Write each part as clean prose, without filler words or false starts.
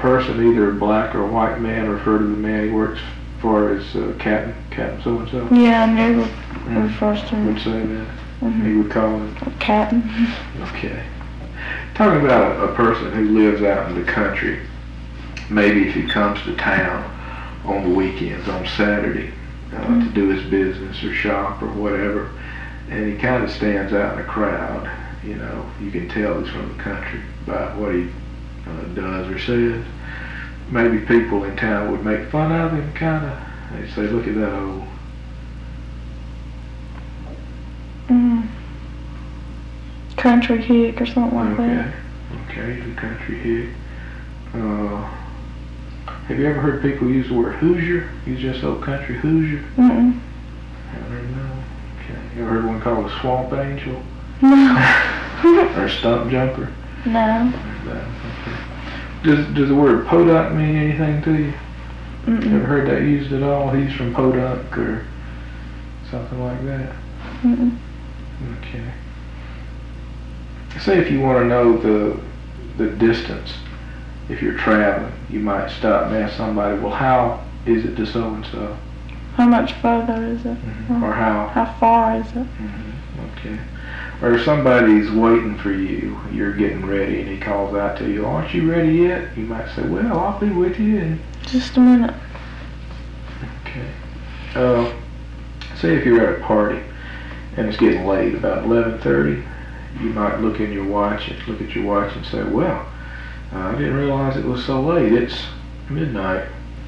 person, either a black or a white man, refer to the man he works for as Captain so-and-so? Yeah, I knew refers to him. Would say that? He would call him? Captain. Okay. Talking about a person who lives out in the country, maybe if he comes to town on the weekends, on Saturday, to do his business or shop or whatever, and he kind of stands out in a crowd, you know, you can tell he's from the country by what he does or says. Maybe people in town would make fun of him, kind of. They'd say, look at that old... Country hick or something like that. Okay, the country hick. Have you ever heard people use the word Hoosier? He's just old country Hoosier? Mm-mm. I don't know. Okay. You ever heard one called a swamp angel? No. Or a stump jumper? No. Okay. Does the word podunk mean anything to you? Mm-mm. Ever heard that used at all? He's from Podunk or something like that? Mm-mm. Okay. Say if you want to know the distance, if you're traveling, you might stop and ask somebody, well, how is it to so-and-so? How much further is it? Or how? How far is it? Okay. Or if somebody's waiting for you, you're getting ready, and he calls out to you, aren't you ready yet? You might say, well, I'll be with you in... Just a minute. Okay. Say if you're at a party, and it's getting late, about 11:30, you might look at your watch and say, well, I didn't realize it was so late. It's midnight.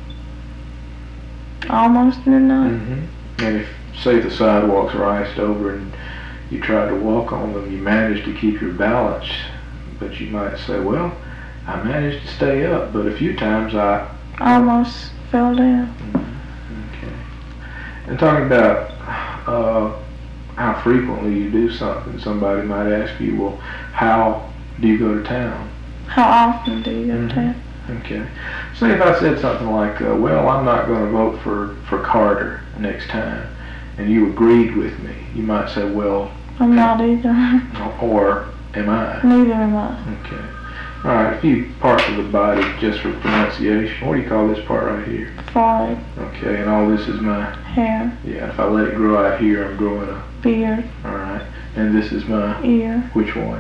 Almost midnight? And if, say, the sidewalks are iced over and you try to walk on them, you manage to keep your balance, but you might say, well, I managed to stay up, but a few times I... Almost fell down. Okay. And talking about how frequently you do something, somebody might ask you, well, how do you go to town? How often do you go to town? Okay. Say if I said something like, well, I'm not going to vote for Carter next time, and you agreed with me, you might say, well... I'm not either. Or am I? Neither am I. Okay. All right, a few parts of the body just for pronunciation. What do you call this part right here? Forehead. Okay, and all this is my... Hair. Yeah, if I let it grow out here, I'm growing a... Beard. All right. And this is my... Ear. Which one?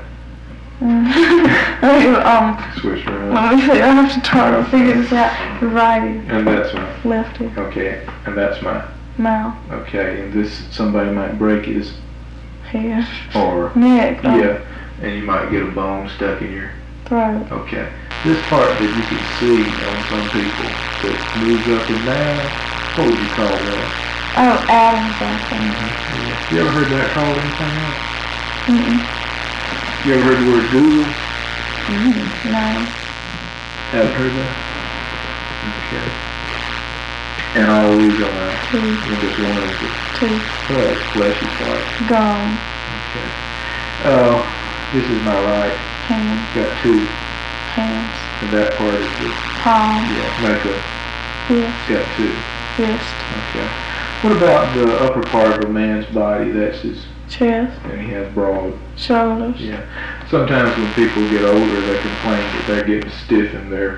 Switch around. Let me see, I have to try to figure this out. Right ear. And that's my... Left ear. Okay, and that's my... Mouth. Okay, and this, somebody might break his... Head. Or... Neck. Yeah, and you might get a bone stuck in your... Throat. Okay. This part that you can see on some people that moves up and down, what would you call that? Oh, Adam something. Yeah. You ever heard that called anything else? You ever heard the word Google? No. Haven't heard that? Okay. And all these are Teeth. just one of the fleshy part. Gum. Okay. This is my right. Hand. Got two. Hands. And that part is the... Palm. Yeah, like a... Wrist. Got two. Wrist. Okay. What about the upper part of a man's body? That's his... Chest. And he has broad... Shoulders. Yeah. Sometimes when people get older, they complain that they're getting stiff in their...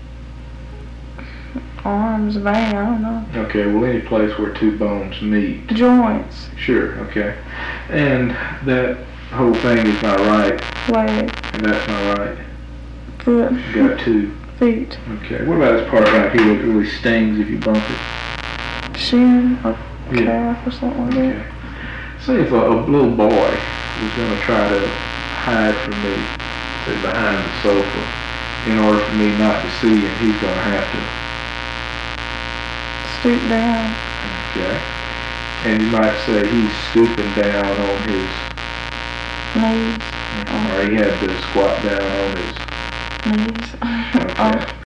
Arms, vein, I don't know. Okay, well, any place where two bones meet. Joints. Sure, okay. And that whole thing is my right. Leg. And that's my right. Foot. Got two. Feet. Okay. What about this part right here that really stings if you bump it? Shin or calf or something like that. Okay. Say if a little boy was going to try to hide from me, say behind the sofa, in order for me not to see him, he's going to have to... Stoop down. Okay. And you might say he's stooping down on his... Knees. Or he had to squat down on his... Knees. Okay.